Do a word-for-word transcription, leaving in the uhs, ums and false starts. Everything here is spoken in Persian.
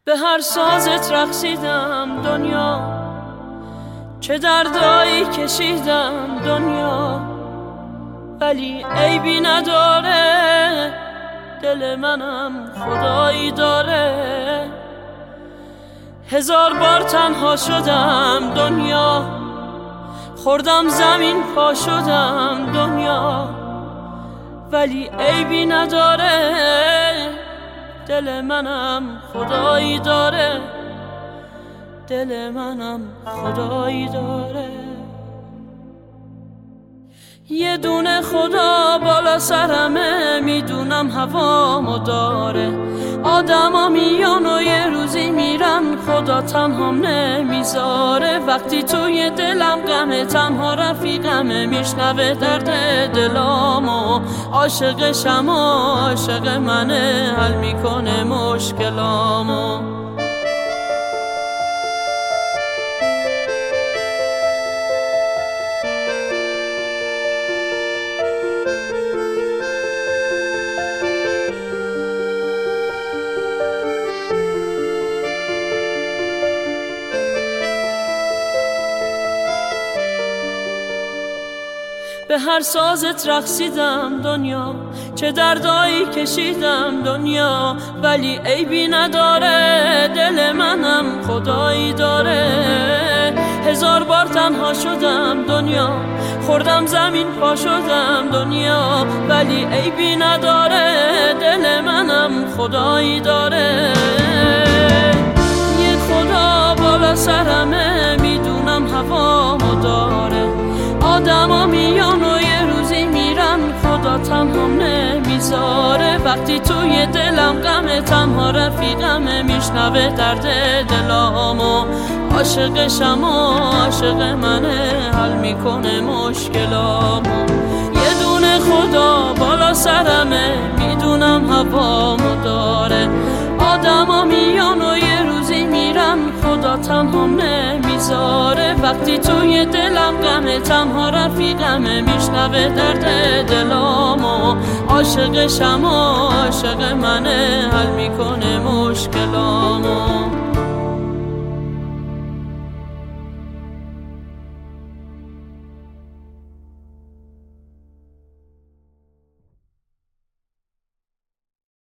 به هر سازت رقصیدم دنیا، چه دردایی کشیدم دنیا، ولی عیبی نداره، دل منم خدایی داره. هزار بار تنها شدم دنیا، خوردم زمین پا شدم دنیا، ولی عیبی نداره، دل منم خدایی داره، دل منم خدایی داره. یه دونه خدا بالا سرمه، میدونم هوامو داره. آدما میان و یه روزی میرن، خدا تنهام نمیذاره. وقتی توی دلم غمه، تنها رفیقمه، میشنوه درد دلامو. عاشقشم و عاشق منه، حل میکنه مشکلامو. به هر سازت رقصیدم دنیا، چه دردایی کشیدم دنیا، ولی عیبی نداره، دل منم خدایی داره. هزار بار تنها شدم دنیا، خوردم زمین پا شدم دنیا، ولی عیبی نداره، دل منم خدایی داره. یه خدا بالا سرمه، میدونم هوامو داره. آدما میان و یه روزی میرن، خدا تنهام نمیذاره. وقتی توی دلم غمه، تنها رفیقمه، میشنوه درد دلامو. عاشقشم و عاشق منه، حل میکنه مشکلامو. یه دونه خدا بالا سرمه، میدونم هوامو داره. آدما میان و یه روزی میرن، خدا تنهام نمیذاره. وقتی توی دلم غمه، تنها رفیقمه، میشنوه درد دلامو. عاشقشم و عاشق منه، حل میکنه مشکلامو.